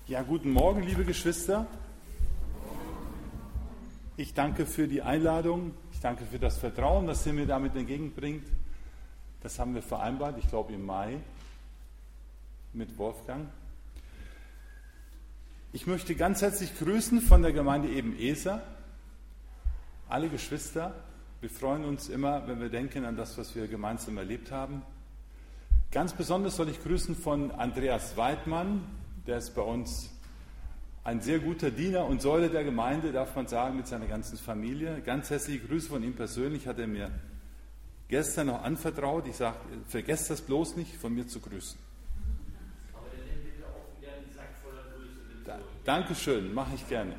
Ja, guten Morgen, liebe Geschwister. Ich danke für die Einladung. Ich danke für das Vertrauen, das ihr mir damit entgegenbringt. Das haben wir vereinbart, ich glaube im Mai, mit Wolfgang. Ich möchte ganz herzlich grüßen von der Gemeinde Eben-Eser. Alle Geschwister, wir freuen uns immer, wenn wir denken an das, was wir gemeinsam erlebt haben. Ganz besonders soll ich grüßen von Andreas Weidmann. Der ist bei uns ein sehr guter Diener und Säule der Gemeinde, darf man sagen, mit seiner ganzen Familie. Ganz herzliche Grüße von ihm persönlich, hat er mir gestern noch anvertraut. Ich sage, vergesst das bloß nicht, von mir zu grüßen. Aber dann nehmen bitte auch wieder einen Sack voller Grüße. Dankeschön, mache ich gerne.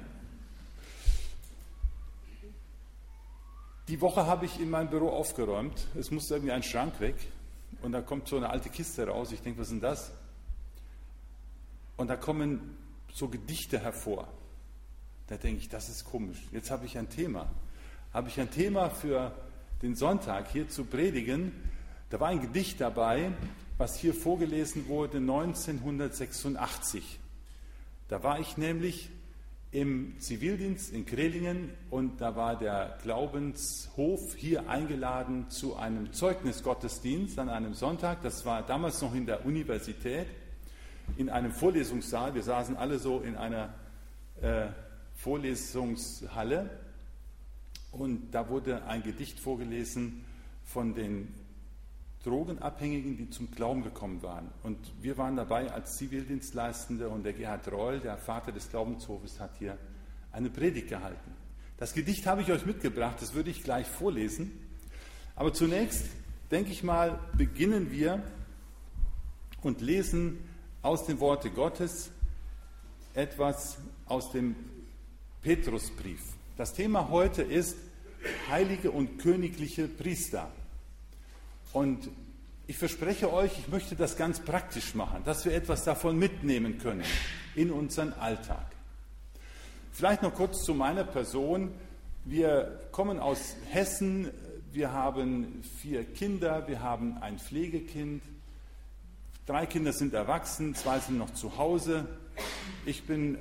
Die Woche habe ich in meinem Büro aufgeräumt. Es musste irgendwie ein Schrank weg und da kommt so eine alte Kiste raus. Ich denke, was ist denn das? Und da kommen so Gedichte hervor. Da denke ich, das ist komisch. Jetzt habe ich ein Thema. Habe ich ein Thema für den Sonntag hier zu predigen. Da war ein Gedicht dabei, was hier vorgelesen wurde 1986. Da war ich nämlich im Zivildienst in Krelingen und da war der Glaubenshof hier eingeladen zu einem Zeugnisgottesdienst an einem Sonntag. Das war damals noch in der Universität. In einem Vorlesungssaal, wir saßen alle so in einer Vorlesungshalle und da wurde ein Gedicht vorgelesen von den Drogenabhängigen, die zum Glauben gekommen waren. Und wir waren dabei als Zivildienstleistende und der Gerhard Reul, der Vater des Glaubenshofes, hat hier eine Predigt gehalten. Das Gedicht habe ich euch mitgebracht, das würde ich gleich vorlesen. Aber zunächst, denke ich mal, beginnen wir und lesen aus dem Worte Gottes etwas aus dem Petrusbrief. Das Thema heute ist heilige und königliche Priester. Und ich verspreche euch, ich möchte das ganz praktisch machen, dass wir etwas davon mitnehmen können in unseren Alltag. Vielleicht noch kurz zu meiner Person. Wir kommen aus Hessen, wir haben 4 Kinder, wir haben ein Pflegekind. 3 Kinder sind erwachsen, 2 sind noch zu Hause. Ich bin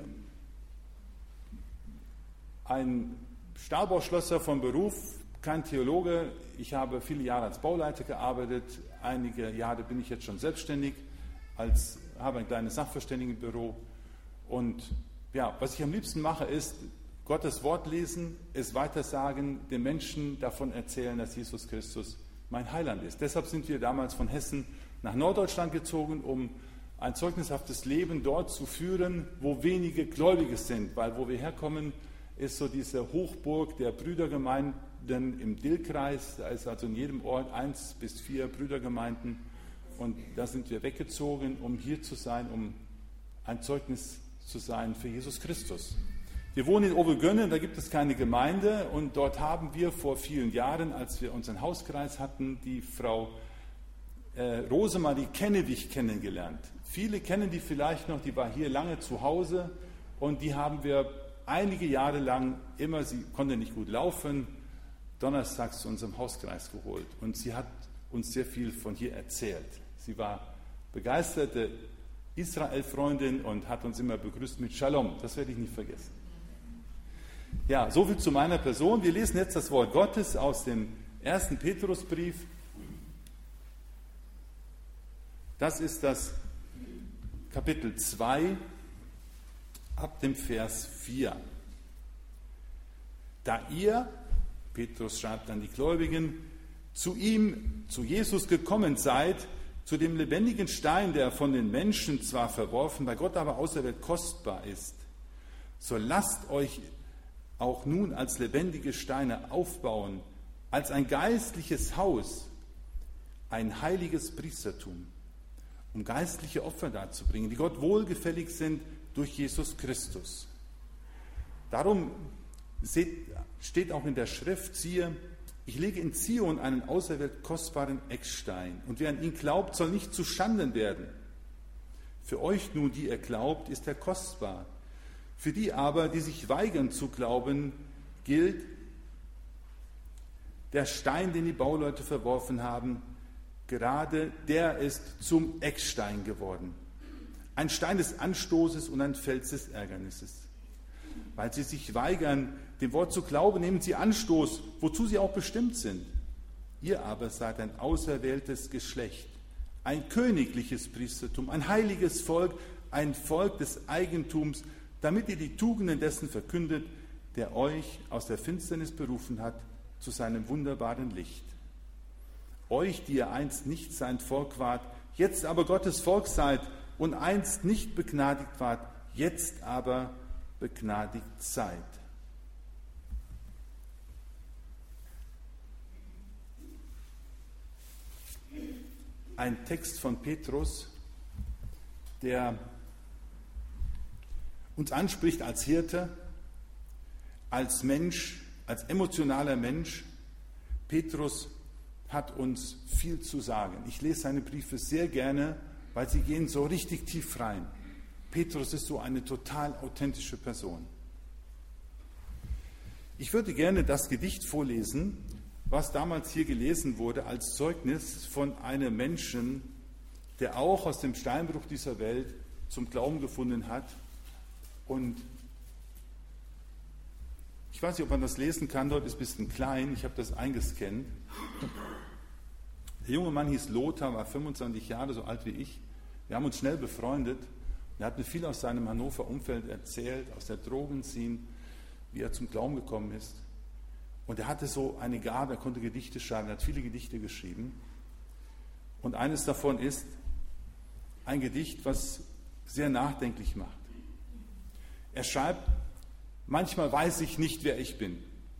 ein Stahlbauschlosser von Beruf, kein Theologe. Ich habe viele Jahre als Bauleiter gearbeitet. Einige Jahre bin ich jetzt schon selbstständig, habe ein kleines Sachverständigenbüro. Und ja, was ich am liebsten mache, ist Gottes Wort lesen, es weitersagen, den Menschen davon erzählen, dass Jesus Christus mein Heiland ist. Deshalb sind wir damals von Hessen nach Norddeutschland gezogen, um ein zeugnishaftes Leben dort zu führen, wo wenige Gläubige sind, weil wo wir herkommen, ist so diese Hochburg der Brüdergemeinden im Dillkreis, da ist also in jedem Ort 1 bis 4 Brüdergemeinden und da sind wir weggezogen, um hier zu sein, um ein Zeugnis zu sein für Jesus Christus. Wir wohnen in Obergönne, da gibt es keine Gemeinde und dort haben wir vor vielen Jahren, als wir unseren Hauskreis hatten, die Frau Rosemarie Kennewig kennengelernt. Viele kennen die vielleicht noch, die war hier lange zu Hause und die haben wir einige Jahre lang immer, sie konnte nicht gut laufen, donnerstags zu unserem Hauskreis geholt und sie hat uns sehr viel von hier erzählt. Sie war begeisterte Israel-Freundin und hat uns immer begrüßt mit Shalom, das werde ich nicht vergessen. Ja, soviel zu meiner Person. Wir lesen jetzt das Wort Gottes aus dem 1. Petrusbrief. Das ist das Kapitel 2 ab dem Vers 4. Da ihr, Petrus schreibt an die Gläubigen, zu ihm, zu Jesus gekommen seid, zu dem lebendigen Stein, der von den Menschen zwar verworfen, bei Gott aber auserwählt kostbar ist, so lasst euch auch nun als lebendige Steine aufbauen, als ein geistliches Haus, ein heiliges Priestertum, um geistliche Opfer darzubringen, die Gott wohlgefällig sind durch Jesus Christus. Darum steht auch in der Schrift, siehe, ich lege in Zion einen auserwählt kostbaren Eckstein, und wer an ihn glaubt, soll nicht zu Schanden werden. Für euch nun, die ihr glaubt, ist er kostbar. Für die aber, die sich weigern zu glauben, gilt, der Stein, den die Bauleute verworfen haben, gerade der ist zum Eckstein geworden. ein Stein des Anstoßes und ein Fels des Ärgernisses. Weil sie sich weigern, dem Wort zu glauben, nehmen sie Anstoß, wozu sie auch bestimmt sind. Ihr aber seid ein auserwähltes Geschlecht, ein königliches Priestertum, ein heiliges Volk, ein Volk des Eigentums, damit ihr die Tugenden dessen verkündet, der euch aus der Finsternis berufen hat zu seinem wunderbaren Licht. Euch, die ihr einst nicht sein Volk wart, jetzt aber Gottes Volk seid und einst nicht begnadigt wart, jetzt aber begnadigt seid. Ein Text von Petrus, der uns anspricht als Hirte, als Mensch, als emotionaler Mensch. Petrus hat uns viel zu sagen. Ich lese seine Briefe sehr gerne, weil sie gehen so richtig tief rein. Petrus ist so eine total authentische Person. Ich würde gerne das Gedicht vorlesen, was damals hier gelesen wurde als Zeugnis von einem Menschen, der auch aus dem Steinbruch dieser Welt zum Glauben gefunden hat. Und ich weiß nicht, ob man das lesen kann, dort ist ein bisschen klein, ich habe das eingescannt. Der junge Mann hieß Lothar, war 25 Jahre, so alt wie ich. Wir haben uns schnell befreundet. Er hat mir viel aus seinem Hannover Umfeld erzählt, aus der Drogenszene, wie er zum Glauben gekommen ist. Und er hatte so eine Gabe, er konnte Gedichte schreiben, er hat viele Gedichte geschrieben. Und eines davon ist ein Gedicht, was sehr nachdenklich macht. Er schreibt: Manchmal weiß ich nicht, wer ich bin.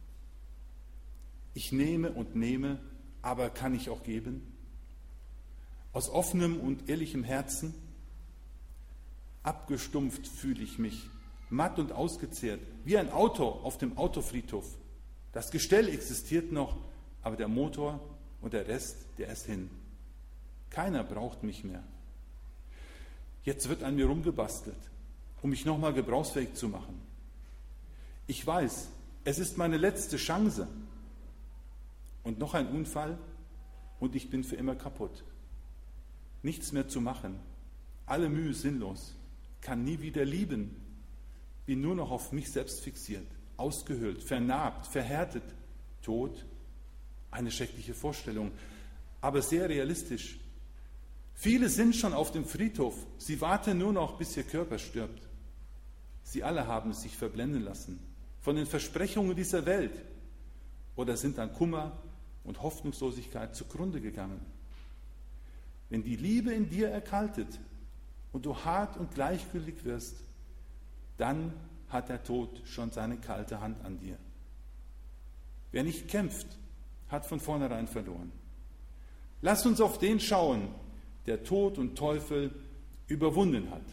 Ich nehme und nehme, aber kann ich auch geben? Aus offenem und ehrlichem Herzen? Abgestumpft fühle ich mich, matt und ausgezehrt, wie ein Auto auf dem Autofriedhof. Das Gestell existiert noch, aber der Motor und der Rest, der ist hin. Keiner braucht mich mehr. Jetzt wird an mir rumgebastelt, um mich nochmal gebrauchsfähig zu machen. Ich weiß, es ist meine letzte Chance. Und noch ein Unfall und ich bin für immer kaputt. Nichts mehr zu machen, alle Mühe sinnlos, kann nie wieder lieben, bin nur noch auf mich selbst fixiert, ausgehöhlt, vernarbt, verhärtet, tot. Eine schreckliche Vorstellung, aber sehr realistisch. Viele sind schon auf dem Friedhof, sie warten nur noch, bis ihr Körper stirbt. Sie alle haben sich verblenden lassen von den Versprechungen dieser Welt oder sind an Kummer und Hoffnungslosigkeit zugrunde gegangen. Wenn die Liebe in dir erkaltet und du hart und gleichgültig wirst, dann hat der Tod schon seine kalte Hand an dir. Wer nicht kämpft, hat von vornherein verloren. Lass uns auf den schauen, der Tod und Teufel überwunden hat.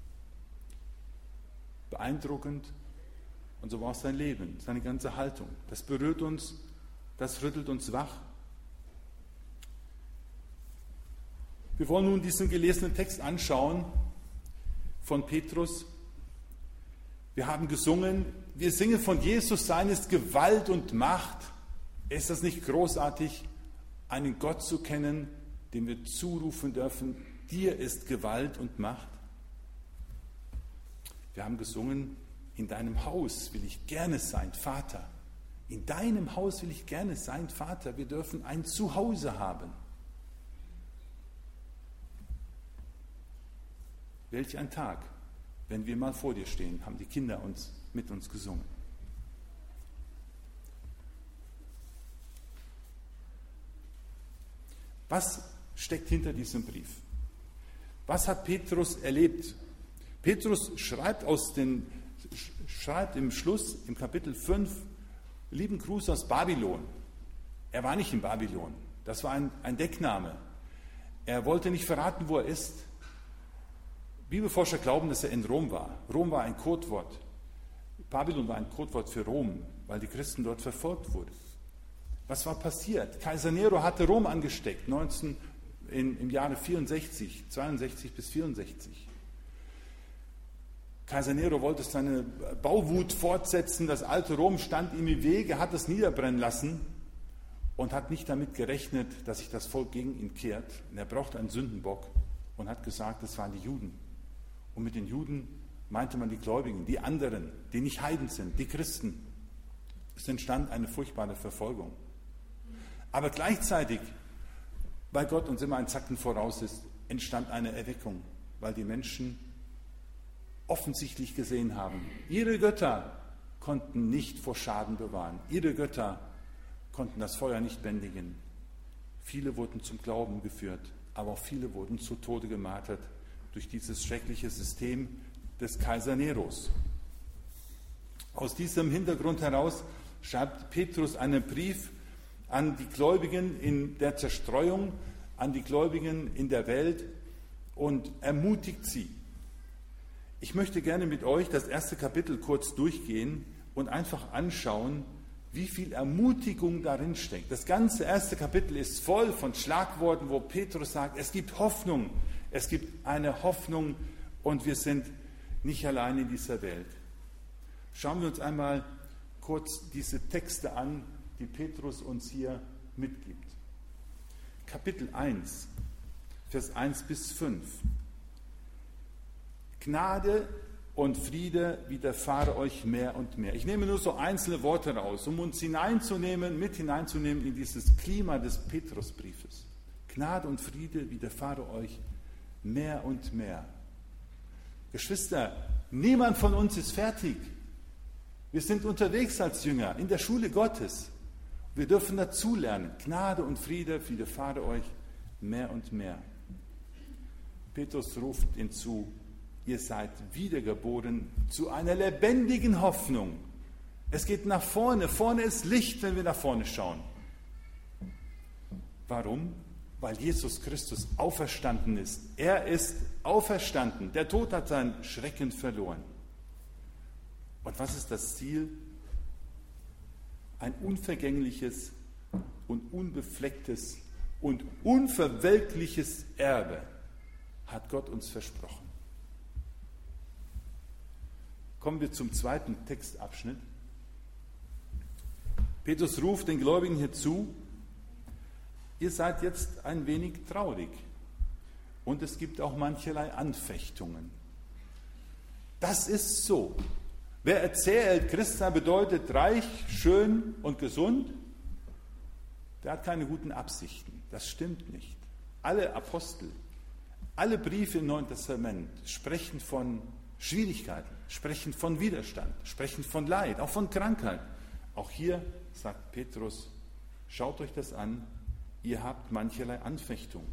Beeindruckend, und so war auch sein Leben, seine ganze Haltung. Das berührt uns, das rüttelt uns wach. Wir wollen nun diesen gelesenen Text anschauen von Petrus. Wir haben gesungen, wir singen von Jesus, seines Gewalt und Macht. Ist das nicht großartig, einen Gott zu kennen, dem wir zurufen dürfen, dir ist Gewalt und Macht? Wir haben gesungen, in deinem Haus will ich gerne sein, Vater. In deinem Haus will ich gerne sein, Vater. Wir dürfen ein Zuhause haben. Welch ein Tag, wenn wir mal vor dir stehen, haben die Kinder mit uns gesungen. Was steckt hinter diesem Brief? Was hat Petrus erlebt? Petrus schreibt im Schluss, im Kapitel 5, lieben Gruß aus Babylon. Er war nicht in Babylon, das war ein Deckname. Er wollte nicht verraten, wo er ist. Bibelforscher glauben, dass er in Rom war. Rom war ein Codewort. Babylon war ein Codewort für Rom, weil die Christen dort verfolgt wurden. Was war passiert? Kaiser Nero hatte Rom angesteckt, im Jahre 62 bis 64. Kaiser Nero wollte seine Bauwut fortsetzen, das alte Rom stand ihm im Wege, hat es niederbrennen lassen und hat nicht damit gerechnet, dass sich das Volk gegen ihn kehrt. Und er brauchte einen Sündenbock und hat gesagt, das waren die Juden. Und mit den Juden meinte man die Gläubigen, die anderen, die nicht Heiden sind, die Christen. Es entstand eine furchtbare Verfolgung. Aber gleichzeitig, weil Gott uns immer einen Zacken voraus ist, entstand eine Erweckung, weil die Menschen offensichtlich gesehen haben, ihre Götter konnten nicht vor Schaden bewahren. Ihre Götter konnten das Feuer nicht bändigen. Viele wurden zum Glauben geführt, aber auch viele wurden zu Tode gemartert durch dieses schreckliche System des Kaiser Neros. Aus diesem Hintergrund heraus schreibt Petrus einen Brief an die Gläubigen in der Zerstreuung, an die Gläubigen in der Welt und ermutigt sie. Ich möchte gerne mit euch das erste Kapitel kurz durchgehen und einfach anschauen, wie viel Ermutigung darin steckt. Das ganze erste Kapitel ist voll von Schlagworten, wo Petrus sagt, es gibt Hoffnung, es gibt eine Hoffnung und wir sind nicht allein in dieser Welt. Schauen wir uns einmal kurz diese Texte an, die Petrus uns hier mitgibt. Kapitel 1, Vers 1 bis 5. Gnade und Friede widerfahre euch mehr und mehr. Ich nehme nur so einzelne Worte raus, um uns mit hineinzunehmen in dieses Klima des Petrusbriefes. Gnade und Friede widerfahre euch mehr und mehr. Geschwister, niemand von uns ist fertig. Wir sind unterwegs als Jünger in der Schule Gottes. Wir dürfen dazulernen. Gnade und Friede widerfahre euch mehr und mehr. Petrus ruft hinzu, ihr seid wiedergeboren zu einer lebendigen Hoffnung. Es geht nach vorne. Vorne ist Licht, wenn wir nach vorne schauen. Warum? Weil Jesus Christus auferstanden ist. Er ist auferstanden. Der Tod hat seinen Schrecken verloren. Und was ist das Ziel? Ein unvergängliches und unbeflecktes und unverwelkliches Erbe hat Gott uns versprochen. Kommen wir zum zweiten Textabschnitt. Petrus ruft den Gläubigen hier zu, ihr seid jetzt ein wenig traurig und es gibt auch mancherlei Anfechtungen. Das ist so. Wer erzählt, Christsein bedeutet reich, schön und gesund, der hat keine guten Absichten. Das stimmt nicht. Alle Apostel, alle Briefe im Neuen Testament sprechen von Schwierigkeiten, sprechen von Widerstand, sprechen von Leid, auch von Krankheit. Auch hier sagt Petrus, schaut euch das an, ihr habt mancherlei Anfechtung.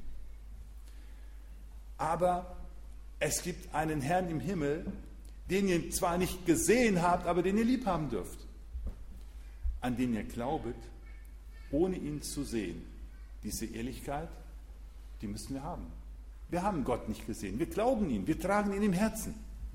Aber es gibt einen Herrn im Himmel, den ihr zwar nicht gesehen habt, aber den ihr lieb haben dürft, an den ihr glaubet, ohne ihn zu sehen. Diese Ehrlichkeit, die müssen wir haben. Wir haben Gott nicht gesehen, wir glauben ihn, wir tragen ihn im Herzen.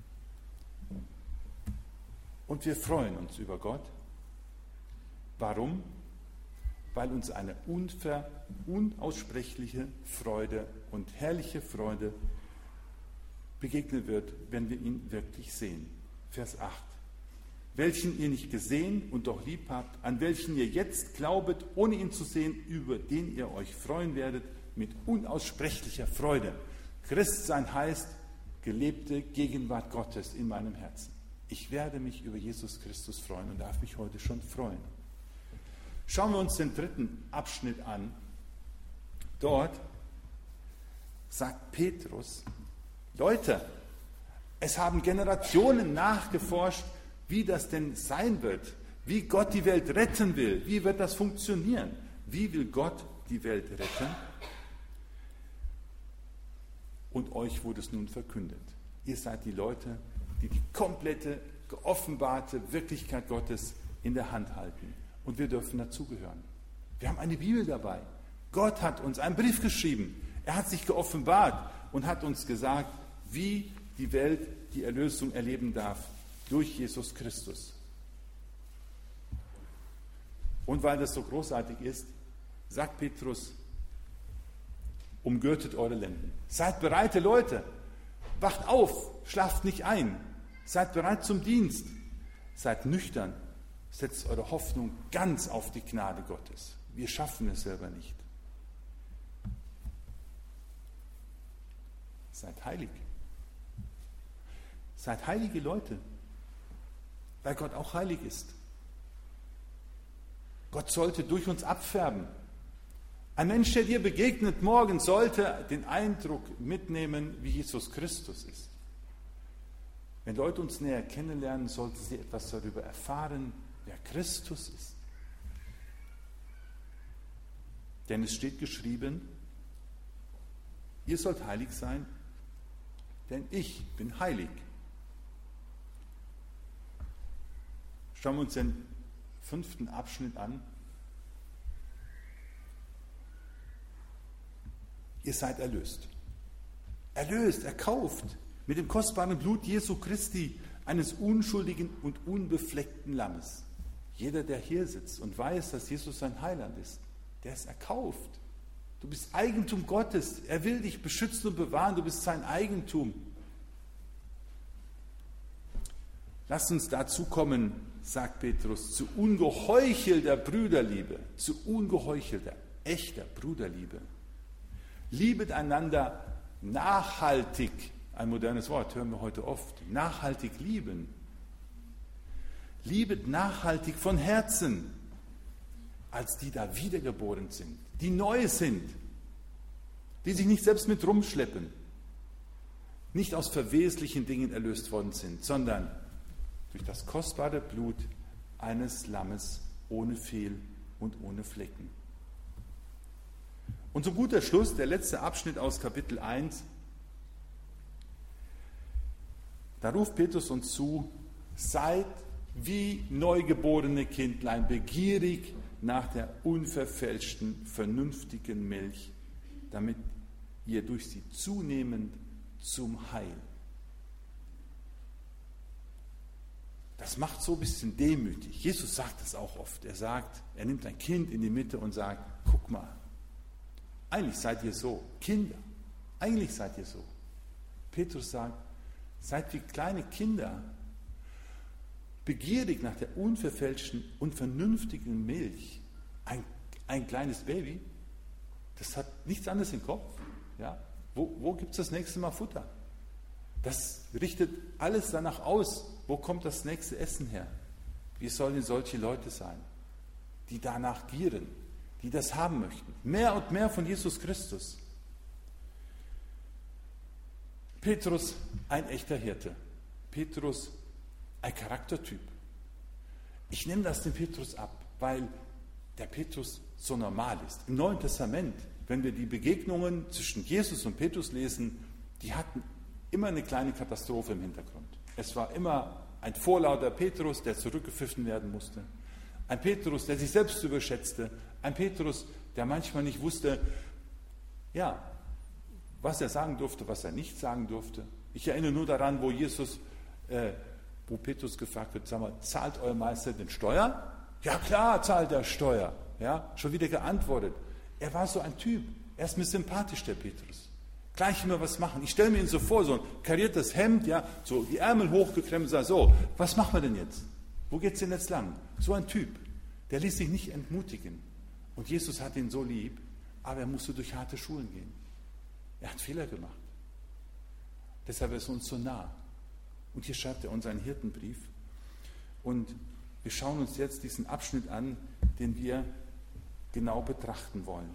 Und wir freuen uns über Gott. Warum? Weil uns eine unaussprechliche Freude und herrliche Freude begegnen wird, wenn wir ihn wirklich sehen. Vers 8. Welchen ihr nicht gesehen und doch lieb habt, an welchen ihr jetzt glaubet, ohne ihn zu sehen, über den ihr euch freuen werdet, mit unaussprechlicher Freude. Christsein heißt gelebte Gegenwart Gottes in meinem Herzen. Ich werde mich über Jesus Christus freuen und darf mich heute schon freuen. Schauen wir uns den dritten Abschnitt an. Dort sagt Petrus, Leute, es haben Generationen nachgeforscht, wie das denn sein wird, wie Gott die Welt retten will, wie wird das funktionieren, wie will Gott die Welt retten? Und euch wurde es nun verkündet. Ihr seid die Leute, die die komplette, geoffenbarte Wirklichkeit Gottes in der Hand halten. Und wir dürfen dazugehören. Wir haben eine Bibel dabei. Gott hat uns einen Brief geschrieben. Er hat sich geoffenbart und hat uns gesagt, wie die Welt die Erlösung erleben darf durch Jesus Christus. Und weil das so großartig ist, sagt Petrus, umgürtet eure Lenden. Seid bereite Leute. Wacht auf, schlaft nicht ein. Seid bereit zum Dienst. Seid nüchtern. Setzt eure Hoffnung ganz auf die Gnade Gottes. Wir schaffen es selber nicht. Seid heilig. Seid heilige Leute, weil Gott auch heilig ist. Gott sollte durch uns abfärben. Ein Mensch, der dir begegnet morgen, sollte den Eindruck mitnehmen, wie Jesus Christus ist. Wenn Leute uns näher kennenlernen, sollten sie etwas darüber erfahren, wer Christus ist. Denn es steht geschrieben, ihr sollt heilig sein, denn ich bin heilig. Schauen wir uns den 5. Abschnitt an. Ihr seid erlöst. Erlöst, erkauft mit dem kostbaren Blut Jesu Christi, eines unschuldigen und unbefleckten Lammes. Jeder, der hier sitzt und weiß, dass Jesus sein Heiland ist, der ist erkauft. Du bist Eigentum Gottes. Er will dich beschützen und bewahren. Du bist sein Eigentum. Lasst uns dazu kommen, sagt Petrus, zu ungeheuchelter Brüderliebe, zu ungeheuchelter, echter Bruderliebe. Liebet einander nachhaltig, ein modernes Wort, hören wir heute oft, nachhaltig lieben. Liebet nachhaltig von Herzen, als die da wiedergeboren sind, die neu sind, die sich nicht selbst mit rumschleppen, nicht aus verweslichen Dingen erlöst worden sind, sondern durch das kostbare Blut eines Lammes ohne Fehl und ohne Flecken. Und zu guter Schluss, der letzte Abschnitt aus Kapitel 1, da ruft Petrus uns zu, seid wie neugeborene Kindlein begierig nach der unverfälschten, vernünftigen Milch, damit ihr durch sie zunehmend zum Heil. Das macht so ein bisschen demütig. Jesus sagt das auch oft. Er sagt, er nimmt ein Kind in die Mitte und sagt, guck mal, eigentlich seid ihr so, Kinder, eigentlich seid ihr so. Petrus sagt, seid wie kleine Kinder, begierig nach der unverfälschten und vernünftigen Milch. Ein kleines Baby, das hat nichts anderes im Kopf. Ja? Wo gibt es das nächste Mal Futter? Das richtet alles danach aus, wo kommt das nächste Essen her? Wir sollen solche Leute sein, die danach gieren, die das haben möchten. Mehr und mehr von Jesus Christus. Petrus, ein echter Hirte. Petrus, ein Charaktertyp. Ich nehme das dem Petrus ab, weil der Petrus so normal ist. Im Neuen Testament, wenn wir die Begegnungen zwischen Jesus und Petrus lesen, die hatten immer eine kleine Katastrophe im Hintergrund. Es war immer ein vorlauter Petrus, der zurückgepfiffen werden musste. Ein Petrus, der sich selbst überschätzte. Ein Petrus, der manchmal nicht wusste, ja, was er sagen durfte, was er nicht sagen durfte. Ich erinnere nur daran, wo Petrus gefragt wird, sag mal, zahlt euer Meister den Steuer? Ja klar, zahlt er Steuer. Ja, schon wieder geantwortet. Er war so ein Typ. Er ist mir sympathisch, der Petrus. Gleich immer was machen. Ich stelle mir ihn so vor, so ein kariertes Hemd, ja, so die Ärmel hochgekremmt, sag so, was machen wir denn jetzt? Wo geht's denn jetzt lang? So ein Typ, der ließ sich nicht entmutigen. Und Jesus hat ihn so lieb, aber er musste durch harte Schulen gehen. Er hat Fehler gemacht. Deshalb ist er uns so nah. Und hier schreibt er uns einen Hirtenbrief. Und wir schauen uns jetzt diesen Abschnitt an, den wir genau betrachten wollen.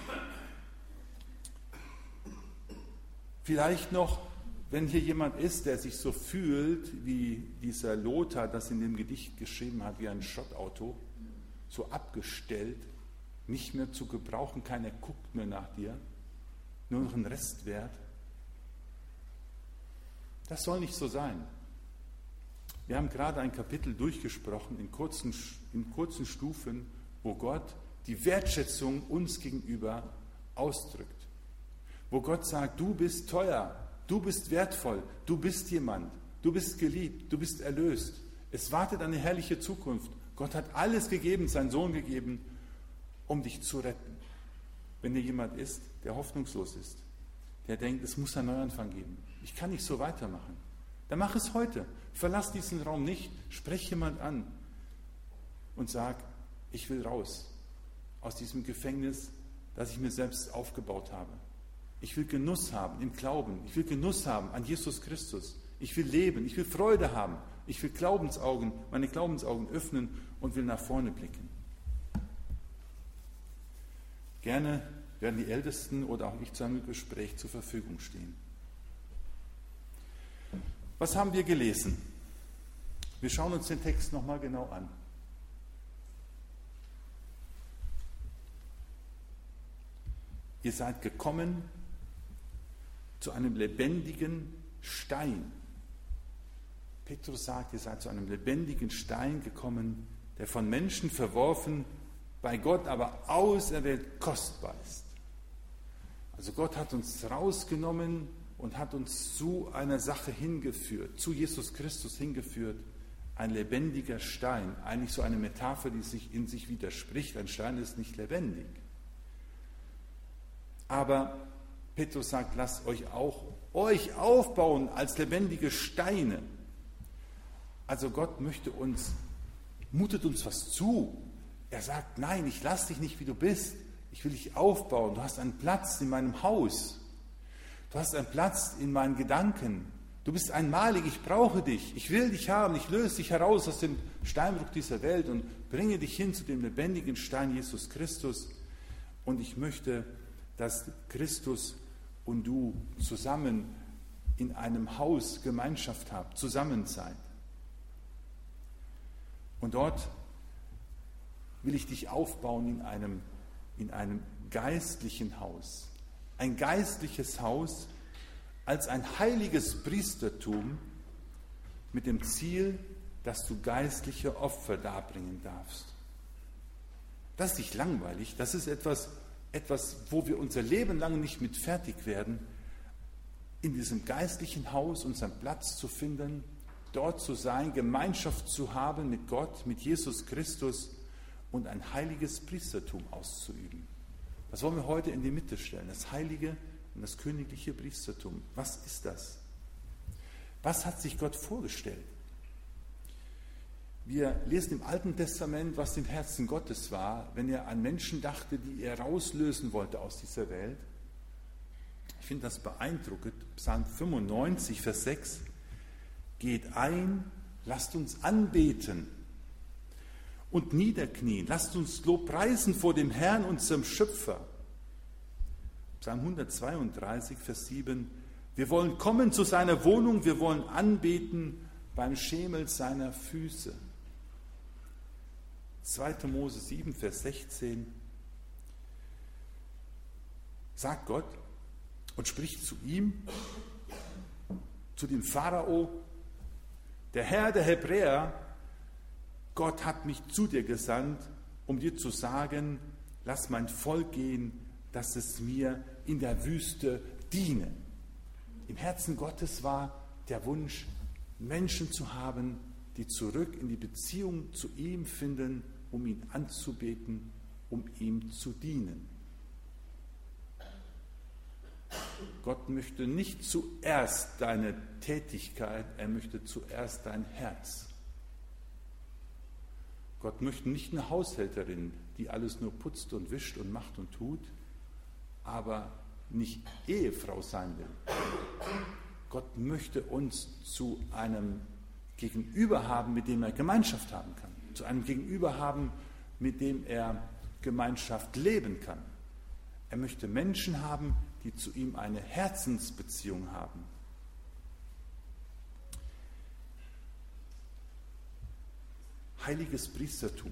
Vielleicht noch, wenn hier jemand ist, der sich so fühlt, wie dieser Lothar das in dem Gedicht geschrieben hat, wie ein Schrottauto, so abgestellt, nicht mehr zu gebrauchen, keiner guckt mehr nach dir, nur noch ein Restwert. Das soll nicht so sein. Wir haben gerade ein Kapitel durchgesprochen in kurzen Stufen, wo Gott die Wertschätzung uns gegenüber ausdrückt. Wo Gott sagt, du bist teuer, du bist wertvoll, du bist jemand, du bist geliebt, du bist erlöst. Es wartet eine herrliche Zukunft. Gott hat alles gegeben, seinen Sohn gegeben, um dich zu retten. Wenn hier jemand ist, der hoffnungslos ist, der denkt, es muss einen Neuanfang geben. Ich kann nicht so weitermachen. Dann mach es heute. Verlass diesen Raum nicht. Sprech jemand an und sag, ich will raus aus diesem Gefängnis, das ich mir selbst aufgebaut habe. Ich will Genuss haben im Glauben. Ich will Genuss haben an Jesus Christus. Ich will leben, ich will Freude haben, ich will meine Glaubensaugen öffnen und will nach vorne blicken. Gerne werden die Ältesten oder auch ich zu einem Gespräch zur Verfügung stehen. Was haben wir gelesen? Wir schauen uns den Text nochmal genau an. Ihr seid gekommen zu einem lebendigen Stein. Petrus sagt, ihr seid zu einem lebendigen Stein gekommen, der von Menschen verworfen, bei Gott aber auserwählt kostbar ist. Also Gott hat uns rausgenommen und hat uns zu einer Sache hingeführt, zu Jesus Christus hingeführt. Ein lebendiger Stein, eigentlich so eine Metapher, die sich in sich widerspricht. Ein Stein ist nicht lebendig. Aber Petrus sagt, lasst euch aufbauen als lebendige Steine. Also Gott mutet uns was zu. Er sagt, nein, ich lasse dich nicht, wie du bist. Ich will dich aufbauen. Du hast einen Platz in meinem Haus. Du hast einen Platz in meinen Gedanken. Du bist einmalig, ich brauche dich. Ich will dich haben. Ich löse dich heraus aus dem Steinbruch dieser Welt und bringe dich hin zu dem lebendigen Stein Jesus Christus. Und ich möchte, dass Christus und du zusammen in einem Haus Gemeinschaft habt, zusammen seid. Und dort will ich dich aufbauen in einem geistlichen Haus. Ein geistliches Haus als ein heiliges Priestertum mit dem Ziel, dass du geistliche Opfer darbringen darfst. Das ist nicht langweilig, das ist etwas, wo wir unser Leben lang nicht mit fertig werden, in diesem geistlichen Haus unseren Platz zu finden, dort zu sein, Gemeinschaft zu haben mit Gott, mit Jesus Christus und ein heiliges Priestertum auszuüben. Das wollen wir heute in die Mitte stellen, das heilige und das königliche Priestertum. Was ist das? Was hat sich Gott vorgestellt? Wir lesen im Alten Testament, was im Herzen Gottes war, wenn er an Menschen dachte, die er rauslösen wollte aus dieser Welt. Ich finde das beeindruckend. Psalm 95, Vers 6. Geht ein, lasst uns anbeten und niederknien. Lasst uns Lob preisen vor dem Herrn, unserem Schöpfer. Psalm 132, Vers 7. Wir wollen kommen zu seiner Wohnung, wir wollen anbeten beim Schemel seiner Füße. 2. Mose 7, Vers 16. Sagt Gott und spricht zu ihm, zu dem Pharao, der Herr der Hebräer, Gott hat mich zu dir gesandt, um dir zu sagen, lass mein Volk gehen, dass es mir in der Wüste diene. Im Herzen Gottes war der Wunsch, Menschen zu haben, die zurück in die Beziehung zu ihm finden, um ihn anzubeten, um ihm zu dienen. Gott möchte nicht zuerst deine Tätigkeit, er möchte zuerst dein Herz. Gott möchte nicht eine Haushälterin, die alles nur putzt und wischt und macht und tut, aber nicht Ehefrau sein will. Gott möchte uns zu einem Gegenüber haben, mit dem er Gemeinschaft haben kann. Zu einem Gegenüber haben, mit dem er Gemeinschaft leben kann. Er möchte Menschen haben, die zu ihm eine Herzensbeziehung haben. Heiliges Priestertum.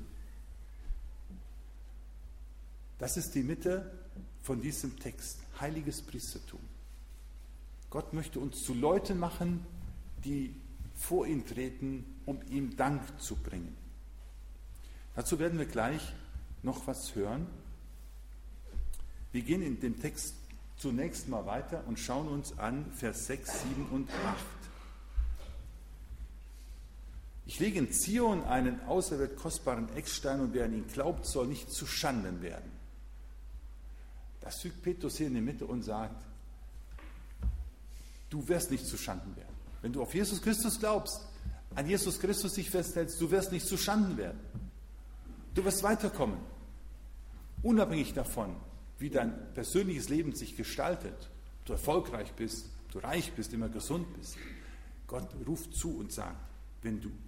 Das ist die Mitte von diesem Text. Heiliges Priestertum. Gott möchte uns zu Leuten machen, die vor ihn treten, um ihm Dank zu bringen. Dazu werden wir gleich noch was hören. Wir gehen in dem Text zunächst mal weiter und schauen uns an Vers 6, 7 und 8. Ich lege in Zion einen auserwählt kostbaren Eckstein und wer an ihn glaubt, soll nicht zu Schanden werden. Das fügt Petrus hier in die Mitte und sagt, du wirst nicht zu Schanden werden. Wenn du auf Jesus Christus glaubst, an Jesus Christus dich festhältst, du wirst nicht zu Schanden werden. Du wirst weiterkommen, unabhängig davon, wie dein persönliches Leben sich gestaltet. Du erfolgreich bist, du reich bist, immer gesund bist. Gott ruft zu und sagt, wenn du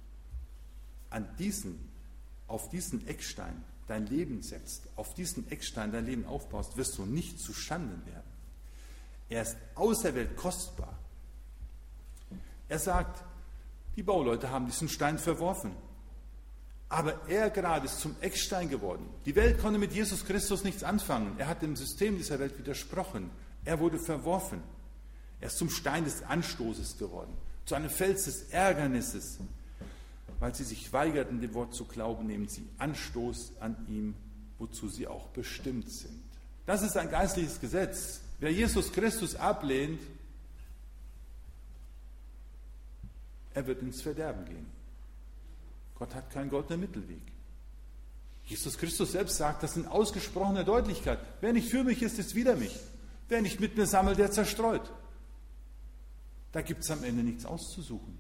auf diesen Eckstein dein Leben setzt, auf diesen Eckstein dein Leben aufbaust, wirst du nicht zu Schanden werden. Er ist auserwählt kostbar. Er sagt, die Bauleute haben diesen Stein verworfen. Aber er gerade ist zum Eckstein geworden. Die Welt konnte mit Jesus Christus nichts anfangen. Er hat dem System dieser Welt widersprochen. Er wurde verworfen. Er ist zum Stein des Anstoßes geworden, zu einem Fels des Ärgernisses. Weil sie sich weigerten, dem Wort zu glauben, nehmen sie Anstoß an ihm, wozu sie auch bestimmt sind. Das ist ein geistliches Gesetz. Wer Jesus Christus ablehnt, er wird ins Verderben gehen. Gott hat keinen goldenen Mittelweg. Jesus Christus selbst sagt das in ausgesprochener Deutlichkeit. Wer nicht für mich ist, ist wider mich. Wer nicht mit mir sammelt, der zerstreut. Da gibt es am Ende nichts auszusuchen.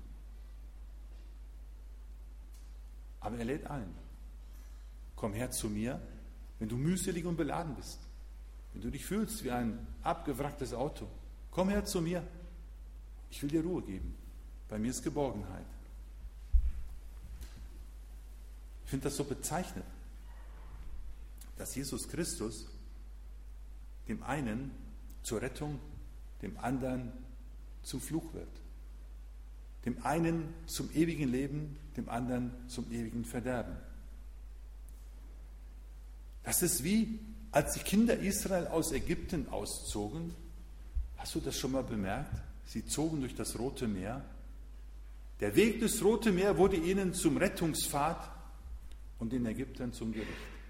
Aber er lädt ein. Komm her zu mir, wenn du mühselig und beladen bist. Wenn du dich fühlst wie ein abgewracktes Auto. Komm her zu mir. Ich will dir Ruhe geben. Bei mir ist Geborgenheit. Ich finde das so bezeichnend, dass Jesus Christus dem einen zur Rettung, dem anderen zum Fluch wird. Dem einen zum ewigen Leben, dem anderen zum ewigen Verderben. Das ist wie, als die Kinder Israel aus Ägypten auszogen. Hast du das schon mal bemerkt? Sie zogen durch das Rote Meer. Der Weg durchs Rote Meer wurde ihnen zum Rettungspfad und den Ägyptern zum Gericht.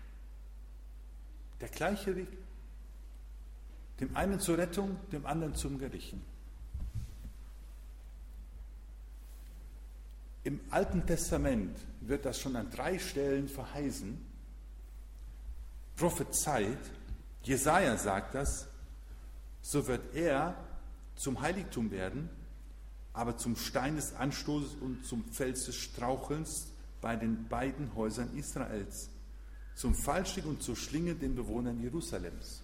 Der gleiche Weg. Dem einen zur Rettung, dem anderen zum Gericht. Im Alten Testament wird das schon an 3 Stellen verheißen, prophezeit, Jesaja sagt das, so wird er zum Heiligtum werden, aber zum Stein des Anstoßes und zum Fels des Strauchelns bei den beiden Häusern Israels, zum Fallstrick und zur Schlinge den Bewohnern Jerusalems.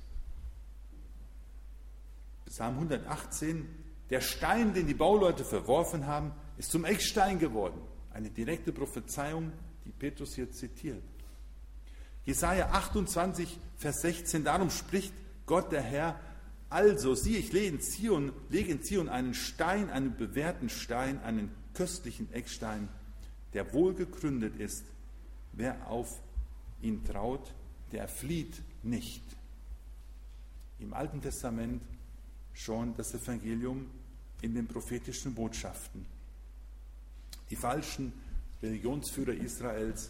Psalm 118, der Stein, den die Bauleute verworfen haben, ist zum Eckstein geworden. Eine direkte Prophezeiung, die Petrus hier zitiert. Jesaja 28, Vers 16, darum spricht Gott der Herr, also siehe, ich lege in Zion einen Stein, einen bewährten Stein, einen köstlichen Eckstein, der wohl gegründet ist. Wer auf ihn traut, der flieht nicht. Im Alten Testament schon das Evangelium in den prophetischen Botschaften. Die falschen Religionsführer Israels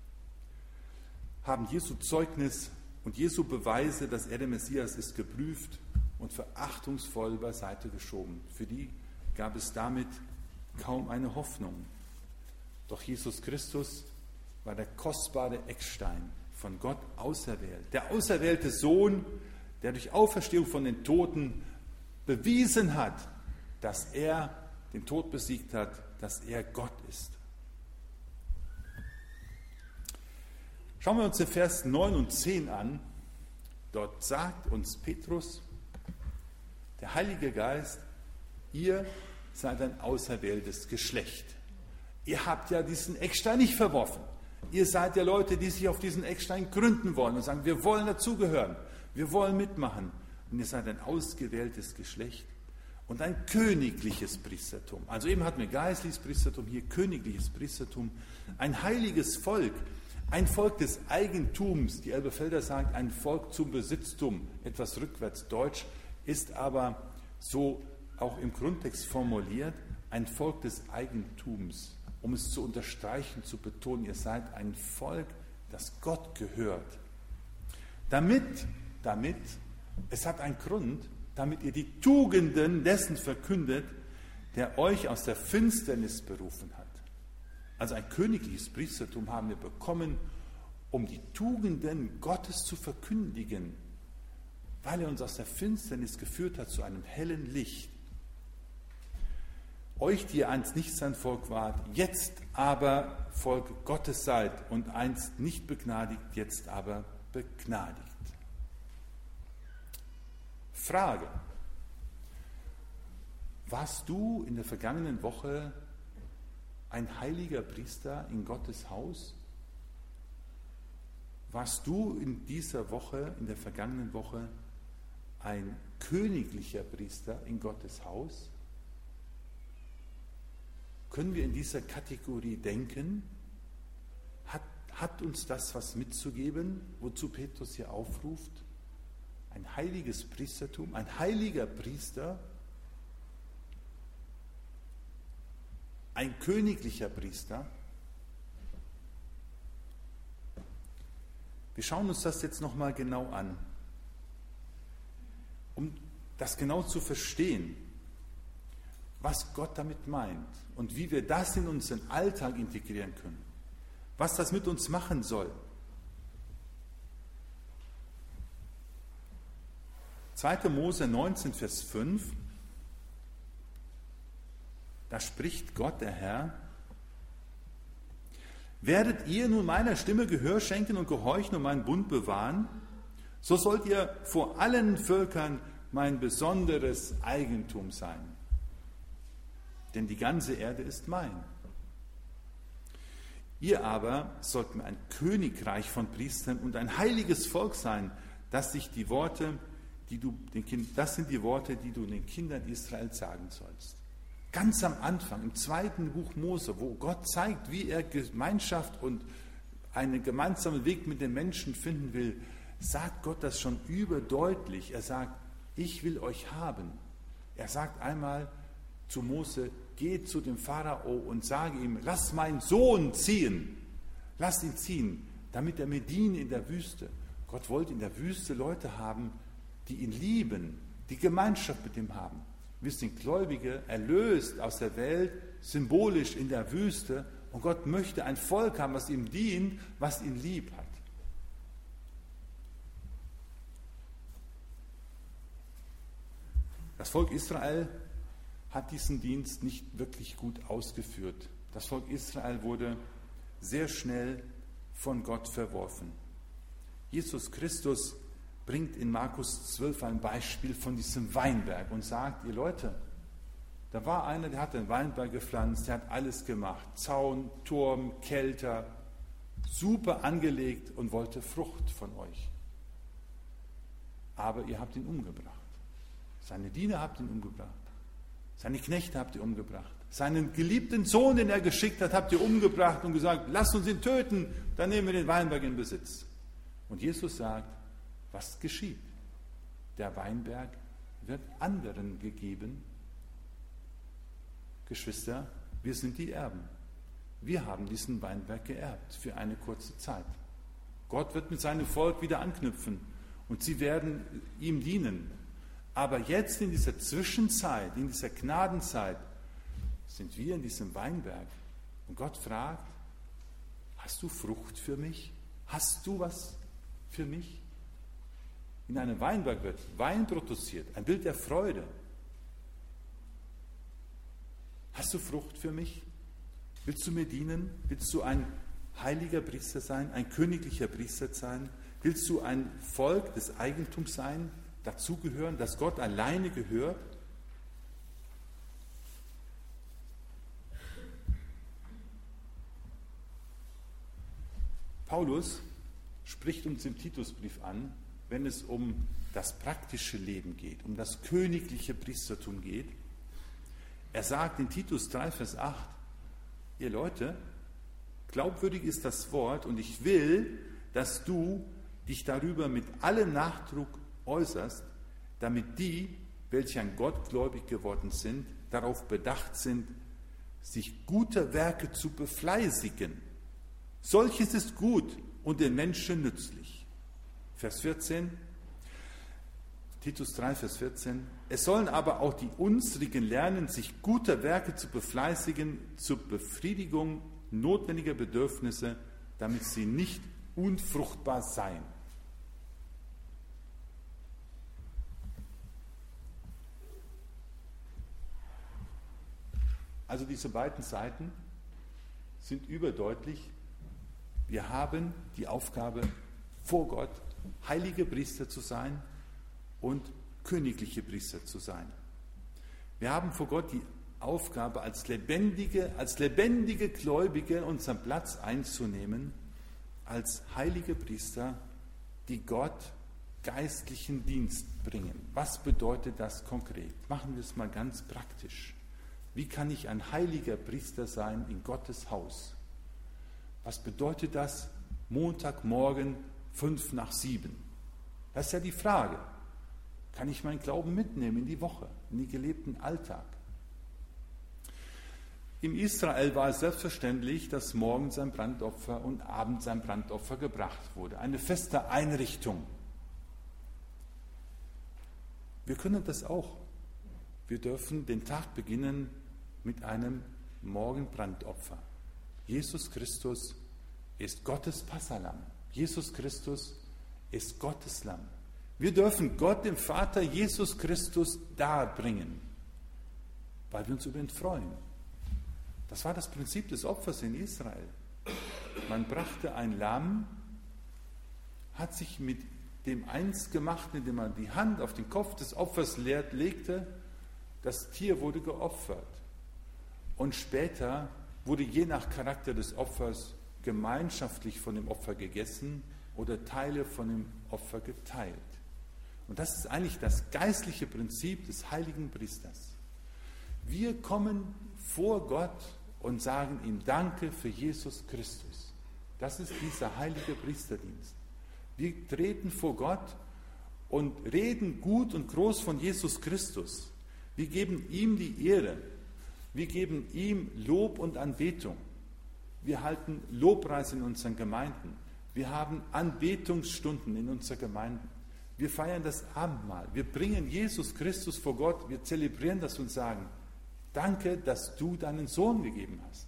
haben Jesu Zeugnis und Jesu Beweise, dass er der Messias ist, geprüft und verachtungsvoll beiseite geschoben. Für die gab es damit kaum eine Hoffnung. Doch Jesus Christus war der kostbare Eckstein, von Gott auserwählt. Der auserwählte Sohn, der durch Auferstehung von den Toten bewiesen hat, dass er den Tod besiegt hat, dass er Gott ist. Schauen wir uns den Vers 9 und 10 an. Dort sagt uns Petrus, der Heilige Geist, ihr seid ein auserwähltes Geschlecht. Ihr habt ja diesen Eckstein nicht verworfen. Ihr seid ja Leute, die sich auf diesen Eckstein gründen wollen und sagen, wir wollen dazugehören, wir wollen mitmachen. Und ihr seid ein ausgewähltes Geschlecht und ein königliches Priestertum. Also eben hatten wir geistliches Priestertum, hier königliches Priestertum, ein heiliges Volk, ein Volk des Eigentums. Die Elberfelder sagt, ein Volk zum Besitztum, etwas rückwärts deutsch, ist aber so auch im Grundtext formuliert, ein Volk des Eigentums, um es zu unterstreichen, zu betonen, ihr seid ein Volk, das Gott gehört. Damit, es hat einen Grund, damit ihr die Tugenden dessen verkündet, der euch aus der Finsternis berufen hat. Also ein königliches Priestertum haben wir bekommen, um die Tugenden Gottes zu verkündigen, weil er uns aus der Finsternis geführt hat zu einem hellen Licht. Euch, die ihr einst nicht sein Volk wart, jetzt aber Volk Gottes seid und einst nicht begnadigt, jetzt aber begnadigt. Frage: Warst du in der vergangenen Woche ein heiliger Priester in Gottes Haus? Warst du in dieser Woche, in der vergangenen Woche, ein königlicher Priester in Gottes Haus? Können wir in dieser Kategorie denken? Hat uns das was mitzugeben, wozu Petrus hier aufruft? Ein heiliges Priestertum, ein heiliger Priester, ein königlicher Priester. Wir schauen uns das jetzt nochmal genau an, um das genau zu verstehen, was Gott damit meint und wie wir das in unseren Alltag integrieren können, was das mit uns machen soll. 2. Mose 19, Vers 5, da spricht Gott, der Herr: Werdet ihr nun meiner Stimme Gehör schenken und gehorchen und meinen Bund bewahren, so sollt ihr vor allen Völkern mein besonderes Eigentum sein. Denn die ganze Erde ist mein. Ihr aber sollt mir ein Königreich von Priestern und ein heiliges Volk sein, das sind die Worte, die du den Kindern Israels sagen sollst. Ganz am Anfang, im 2. Buch Mose, wo Gott zeigt, wie er Gemeinschaft und einen gemeinsamen Weg mit den Menschen finden will, sagt Gott das schon überdeutlich. Er sagt, ich will euch haben. Er sagt einmal zu Mose, geh zu dem Pharao und sage ihm, lass meinen Sohn ziehen. Lass ihn ziehen, damit er mir diene in der Wüste. Gott wollte in der Wüste Leute haben, die ihn lieben, die Gemeinschaft mit ihm haben. Wir sind Gläubige, erlöst aus der Welt, symbolisch in der Wüste. Und Gott möchte ein Volk haben, was ihm dient, was ihn lieb hat. Das Volk Israel hat diesen Dienst nicht wirklich gut ausgeführt. Das Volk Israel wurde sehr schnell von Gott verworfen. Jesus Christus bringt in Markus 12 ein Beispiel von diesem Weinberg und sagt, ihr Leute, da war einer, der hat einen Weinberg gepflanzt, der hat alles gemacht, Zaun, Turm, Kelter, super angelegt und wollte Frucht von euch. Aber ihr habt ihn umgebracht. Seine Diener habt ihn umgebracht. Seine Knechte habt ihr umgebracht. Seinen geliebten Sohn, den er geschickt hat, habt ihr umgebracht und gesagt, lasst uns ihn töten, dann nehmen wir den Weinberg in Besitz. Und Jesus sagt, was geschieht? Der Weinberg wird anderen gegeben. Geschwister, wir sind die Erben. Wir haben diesen Weinberg geerbt für eine kurze Zeit. Gott wird mit seinem Volk wieder anknüpfen und sie werden ihm dienen. Aber jetzt in dieser Zwischenzeit, in dieser Gnadenzeit, sind wir in diesem Weinberg. Und Gott fragt, hast du Frucht für mich? Hast du was für mich? In einem Weinberg wird Wein produziert, ein Bild der Freude. Hast du Frucht für mich? Willst du mir dienen? Willst du ein heiliger Priester sein, ein königlicher Priester sein? Willst du ein Volk des Eigentums sein, dazugehören, das Gott alleine gehört? Paulus spricht uns im Titusbrief an, wenn es um das praktische Leben geht, um das königliche Priestertum geht. Er sagt in Titus 3, Vers 8, ihr Leute, glaubwürdig ist das Wort und ich will, dass du dich darüber mit allem Nachdruck äußerst, damit die, welche an Gott gläubig geworden sind, darauf bedacht sind, sich guter Werke zu befleißigen. Solches ist gut und den Menschen nützlich. Vers 14, Titus 3, Vers 14. Es sollen aber auch die unsrigen lernen, sich guter Werke zu befleißigen, zur Befriedigung notwendiger Bedürfnisse, damit sie nicht unfruchtbar seien. Also diese beiden Seiten sind überdeutlich. Wir haben die Aufgabe, vor Gott heilige Priester zu sein und königliche Priester zu sein. Wir haben vor Gott die Aufgabe, als lebendige Gläubige unseren Platz einzunehmen, als heilige Priester, die Gott geistlichen Dienst bringen. Was bedeutet das konkret? Machen wir es mal ganz praktisch. Wie kann ich ein heiliger Priester sein in Gottes Haus? Was bedeutet das Montagmorgen 6:55? Das ist ja die Frage. Kann ich meinen Glauben mitnehmen in die Woche, in den gelebten Alltag? Im Israel war es selbstverständlich, dass morgens ein Brandopfer und abends ein Brandopfer gebracht wurde. Eine feste Einrichtung. Wir können das auch. Wir dürfen den Tag beginnen mit einem Morgenbrandopfer. Jesus Christus ist Gottes Passalamm. Jesus Christus ist Gottes Lamm. Wir dürfen Gott, dem Vater, Jesus Christus darbringen, weil wir uns über ihn freuen. Das war das Prinzip des Opfers in Israel. Man brachte ein Lamm, hat sich mit dem eins gemacht, indem man die Hand auf den Kopf des Opfers legte. Das Tier wurde geopfert. Und später wurde je nach Charakter des Opfers gemeinschaftlich von dem Opfer gegessen oder Teile von dem Opfer geteilt. Und das ist eigentlich das geistliche Prinzip des heiligen Priesters. Wir kommen vor Gott und sagen ihm Danke für Jesus Christus. Das ist dieser heilige Priesterdienst. Wir treten vor Gott und reden gut und groß von Jesus Christus. Wir geben ihm die Ehre. Wir geben ihm Lob und Anbetung. Wir halten Lobpreis in unseren Gemeinden. Wir haben Anbetungsstunden in unseren Gemeinden. Wir feiern das Abendmahl. Wir bringen Jesus Christus vor Gott. Wir zelebrieren das und sagen, danke, dass du deinen Sohn gegeben hast.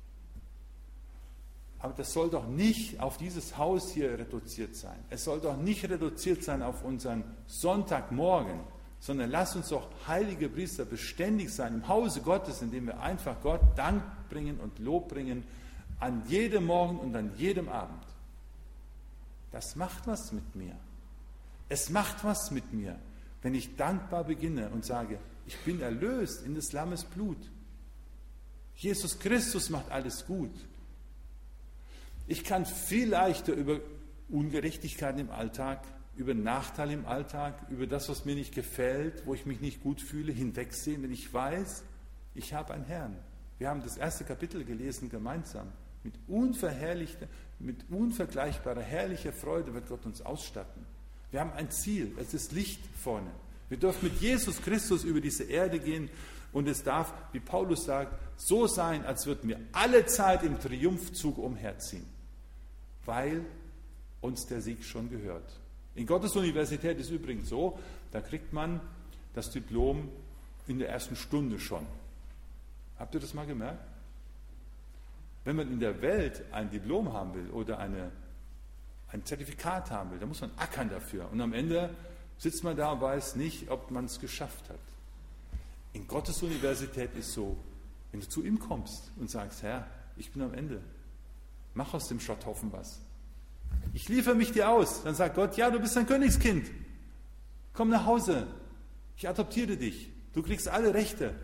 Aber das soll doch nicht auf dieses Haus hier reduziert sein. Es soll doch nicht reduziert sein auf unseren Sonntagmorgen, sondern lass uns doch heilige Priester beständig sein im Hause Gottes, indem wir einfach Gott Dank bringen und Lob bringen an jedem Morgen und an jedem Abend. Das macht was mit mir. Es macht was mit mir, wenn ich dankbar beginne und sage, ich bin erlöst in des Lammes Blut. Jesus Christus macht alles gut. Ich kann viel leichter über Ungerechtigkeiten im Alltag, über Nachteile im Alltag, über das, was mir nicht gefällt, wo ich mich nicht gut fühle, hinwegsehen, wenn ich weiß, ich habe einen Herrn. Wir haben das erste Kapitel gelesen gemeinsam. Mit unvergleichbarer, herrlicher Freude wird Gott uns ausstatten. Wir haben ein Ziel, es ist Licht vorne. Wir dürfen mit Jesus Christus über diese Erde gehen und es darf, wie Paulus sagt, so sein, als würden wir alle Zeit im Triumphzug umherziehen, weil uns der Sieg schon gehört. In Gottes Universität ist übrigens so, da kriegt man das Diplom in der ersten Stunde schon. Habt ihr das mal gemerkt? Wenn man in der Welt ein Diplom haben will oder ein Zertifikat haben will, dann muss man ackern dafür. Und am Ende sitzt man da und weiß nicht, ob man es geschafft hat. In Gottes Universität ist so, wenn du zu ihm kommst und sagst, Herr, ich bin am Ende, mach aus dem Schotthaufen was. Ich liefere mich dir aus. Dann sagt Gott, ja, du bist ein Königskind. Komm nach Hause. Ich adoptiere dich. Du kriegst alle Rechte.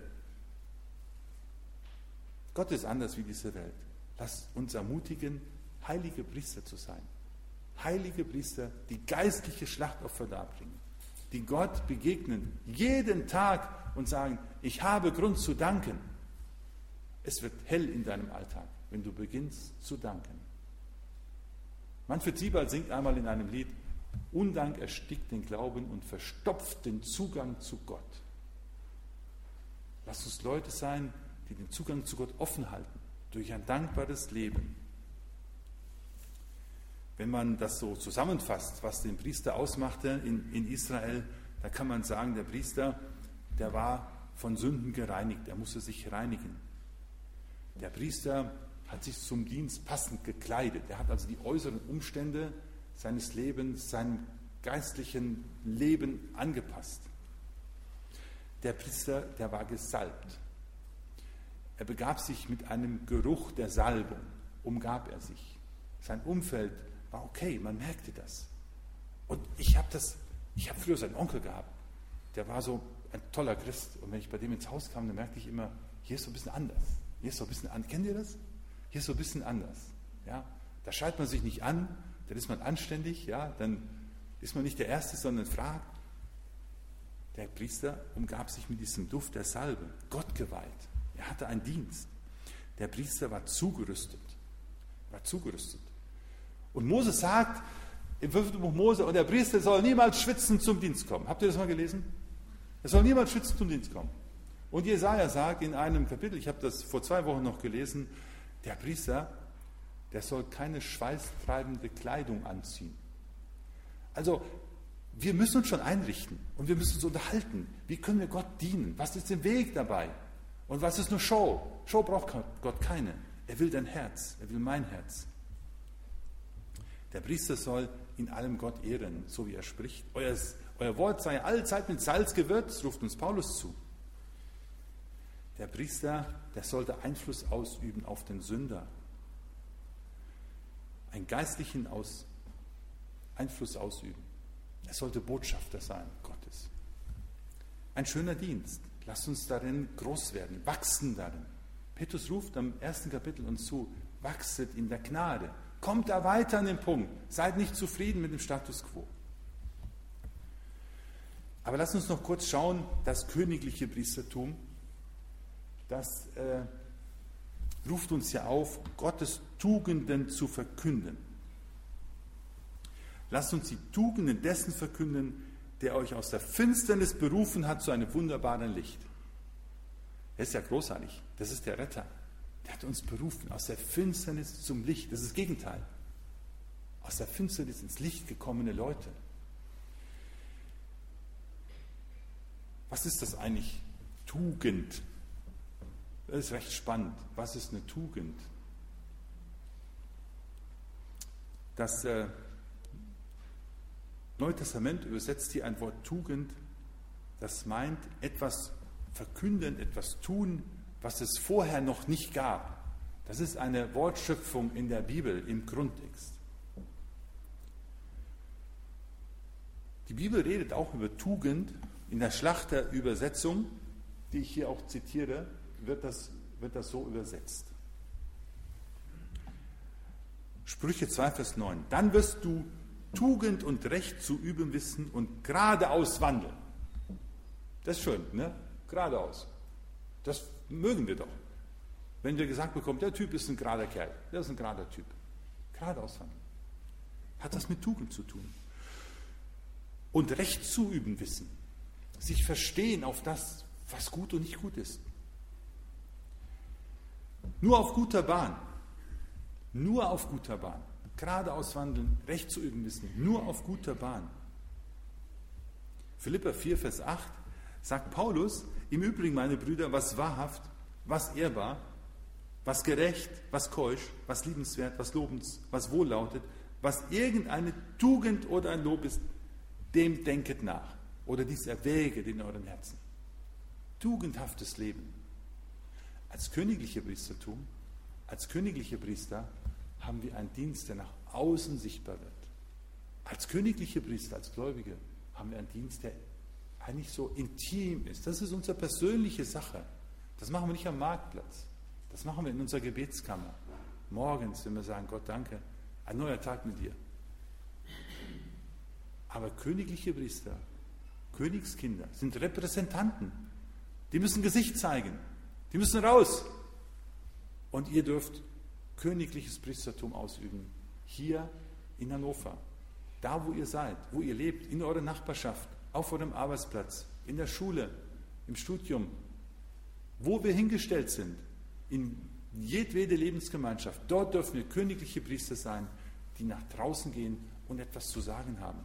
Gott ist anders wie diese Welt. Lass uns ermutigen, heilige Priester zu sein. Heilige Priester, die geistliche Schlachtopfer darbringen, die Gott begegnen, jeden Tag und sagen, ich habe Grund zu danken. Es wird hell in deinem Alltag, wenn du beginnst zu danken. Manfred Siebald singt einmal in einem Lied, Undank erstickt den Glauben und verstopft den Zugang zu Gott. Lass uns Leute sein, die den Zugang zu Gott offen halten, durch ein dankbares Leben. Wenn man das so zusammenfasst, was den Priester ausmachte in Israel, da kann man sagen, der Priester, der war von Sünden gereinigt, er musste sich reinigen. Der Priester hat sich zum Dienst passend gekleidet, er hat also die äußeren Umstände seines Lebens, seinem geistlichen Leben angepasst. Der Priester, der war gesalbt. Er begab sich mit einem Geruch der Salbung, umgab er sich. Sein Umfeld war okay, man merkte das. Und ich habe früher seinen Onkel gehabt, der war so ein toller Christ. Und wenn ich bei dem ins Haus kam, dann merkte ich immer, hier ist so ein bisschen anders. Hier ist so ein bisschen anders. Kennt ihr das? Hier ist so ein bisschen anders. Ja? Da schreit man sich nicht an, dann ist man anständig, ja? Dann ist man nicht der Erste, sondern fragt. Der Priester umgab sich mit diesem Duft der Salbe, Gott geweiht. Er hatte einen Dienst. Der Priester war zugerüstet. Und Mose sagt im 5. Buch Mose, und der Priester soll niemals schwitzend zum Dienst kommen. Habt ihr das mal gelesen? Er soll niemals schwitzend zum Dienst kommen. Und Jesaja sagt in einem Kapitel, ich habe das vor 2 Wochen noch gelesen, der Priester, der soll keine schweißtreibende Kleidung anziehen. Also, wir müssen uns schon einrichten und wir müssen uns unterhalten. Wie können wir Gott dienen? Was ist der Weg dabei? Und was ist nur Show? Show braucht Gott keine. Er will dein Herz, er will mein Herz. Der Priester soll in allem Gott ehren, so wie er spricht. Euer Wort sei allzeit mit Salz gewürzt, ruft uns Paulus zu. Der Priester, der sollte Einfluss ausüben auf den Sünder. Einen geistlichen Einfluss ausüben. Er sollte Botschafter sein, Gottes. Ein schöner Dienst. Lasst uns darin groß werden, wachsen darin. Petrus ruft am 1. Kapitel uns zu, wachset in der Gnade. Kommt da weiter an den Punkt. Seid nicht zufrieden mit dem Status quo. Aber lasst uns noch kurz schauen, das königliche Priestertum, das ruft uns ja auf, Gottes Tugenden zu verkünden. Lasst uns die Tugenden dessen verkünden, der euch aus der Finsternis berufen hat zu einem wunderbaren Licht. Er ist ja großartig. Das ist der Retter. Der hat uns berufen aus der Finsternis zum Licht. Das ist das Gegenteil. Aus der Finsternis ins Licht gekommene Leute. Was ist das eigentlich? Tugend. Das ist recht spannend. Was ist eine Tugend? Das Neue Testament übersetzt hier ein Wort Tugend, das meint etwas verkünden, etwas tun, was es vorher noch nicht gab. Das ist eine Wortschöpfung in der Bibel, im Grundtext. Die Bibel redet auch über Tugend. In der Schlachter-Übersetzung, die ich hier auch zitiere, wird das so übersetzt. Sprüche 2, Vers 9. Dann wirst du Tugend und Recht zu üben wissen und geradeaus wandeln. Das ist schön, ne? Geradeaus. Das mögen wir doch. Wenn wir gesagt bekommen, der Typ ist ein gerader Kerl, der ist ein gerader Typ. Geradeaus wandeln. Hat das mit Tugend zu tun. Und Recht zu üben wissen. Sich verstehen auf das, was gut und nicht gut ist. Nur auf guter Bahn. Nur auf guter Bahn. Geradeaus wandeln, Recht zu üben wissen. Nur auf guter Bahn. Philipper 4, Vers 8 sagt Paulus, im Übrigen, meine Brüder, was wahrhaft, was ehrbar, was gerecht, was keusch, was liebenswert, was lobens, was wohllautet, was irgendeine Tugend oder ein Lob ist, dem denket nach. Oder dies erwäget in euren Herzen. Tugendhaftes Leben. Als königliche Priestertum, als königliche Priester haben wir einen Dienst, der nach außen sichtbar wird. Als königliche Priester, als Gläubige haben wir einen Dienst, der eigentlich so intim ist. Das ist unsere persönliche Sache. Das machen wir nicht am Marktplatz. Das machen wir in unserer Gebetskammer. Morgens, wenn wir sagen, Gott, danke, ein neuer Tag mit dir. Aber königliche Priester, Königskinder sind Repräsentanten. Die müssen Gesicht zeigen. Die müssen raus. Und ihr dürft königliches Priestertum ausüben. Hier in Hannover. Da, wo ihr seid, wo ihr lebt, in eurer Nachbarschaft, auf eurem Arbeitsplatz, in der Schule, im Studium, wo wir hingestellt sind, in jedwede Lebensgemeinschaft. Dort dürfen wir königliche Priester sein, die nach draußen gehen und etwas zu sagen haben.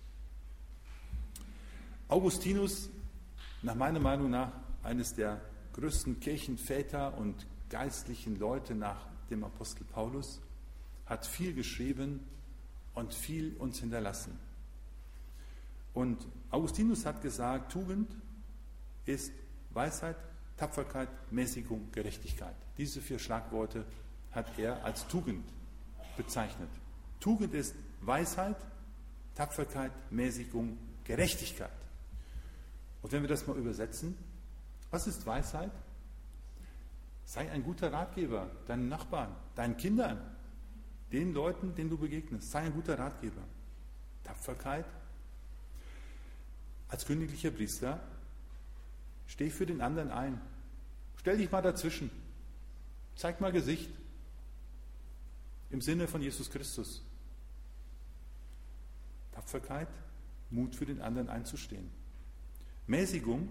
Augustinus, nach meiner Meinung nach, eines der größten Kirchenväter und geistlichen Leute nach dem Apostel Paulus, hat viel geschrieben und viel uns hinterlassen. Und Augustinus hat gesagt, Tugend ist Weisheit, Tapferkeit, Mäßigung, Gerechtigkeit. Diese 4 Schlagworte hat er als Tugend bezeichnet. Tugend ist Weisheit, Tapferkeit, Mäßigung, Gerechtigkeit. Und wenn wir das mal übersetzen, was ist Weisheit? Sei ein guter Ratgeber deinen Nachbarn, deinen Kindern, den Leuten, denen du begegnest. Sei ein guter Ratgeber. Tapferkeit. Als königlicher Priester steh für den anderen ein. Stell dich mal dazwischen. Zeig mal Gesicht. Im Sinne von Jesus Christus. Tapferkeit, Mut für den anderen einzustehen. Mäßigung.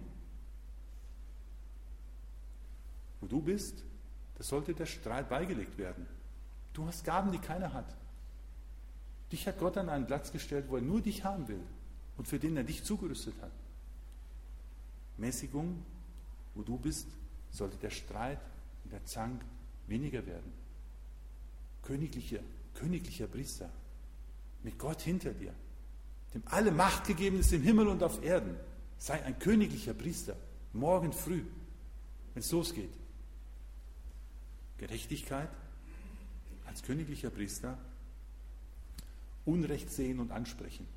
Wo du bist, das sollte der Streit beigelegt werden. Du hast Gaben, die keiner hat. Dich hat Gott an einen Platz gestellt, wo er nur dich haben will und für den er dich zugerüstet hat. Mäßigung, wo du bist, sollte der Streit und der Zank weniger werden. Königlicher Priester, mit Gott hinter dir, dem alle Macht gegeben ist im Himmel und auf Erden. Sei ein königlicher Priester, morgen früh, wenn es losgeht. Gerechtigkeit, als königlicher Priester, Unrecht sehen und ansprechen.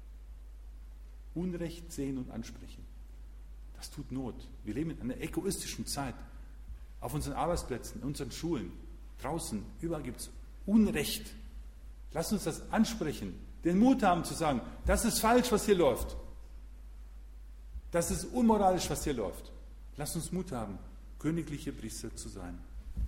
Unrecht sehen und ansprechen. Das tut Not. Wir leben in einer egoistischen Zeit. Auf unseren Arbeitsplätzen, in unseren Schulen, draußen, überall gibt es Unrecht. Lass uns das ansprechen. Den Mut haben zu sagen, das ist falsch, was hier läuft. Das ist unmoralisch, was hier läuft. Lass uns Mut haben, königliche Priester zu sein.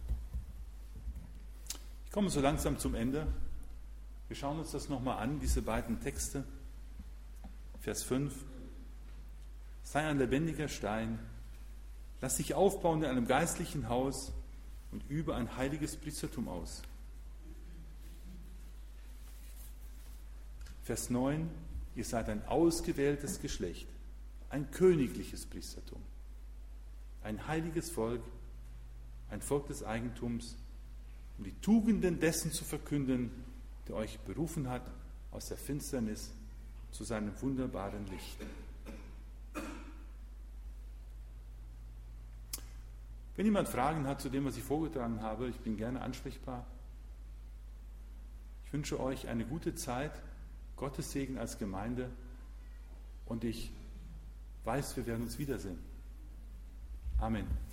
Ich komme so langsam zum Ende. Wir schauen uns das nochmal an, diese beiden Texte. Vers 5. Sei ein lebendiger Stein, lass dich aufbauen in einem geistlichen Haus und übe ein heiliges Priestertum aus. Vers 9. Ihr seid ein ausgewähltes Geschlecht, ein königliches Priestertum, ein heiliges Volk, ein Volk des Eigentums, um die Tugenden dessen zu verkünden, der euch berufen hat aus der Finsternis zu seinem wunderbaren Licht. Wenn jemand Fragen hat zu dem, was ich vorgetragen habe, ich bin gerne ansprechbar. Ich wünsche euch eine gute Zeit, Gottes Segen als Gemeinde und ich weiß, wir werden uns wiedersehen. Amen.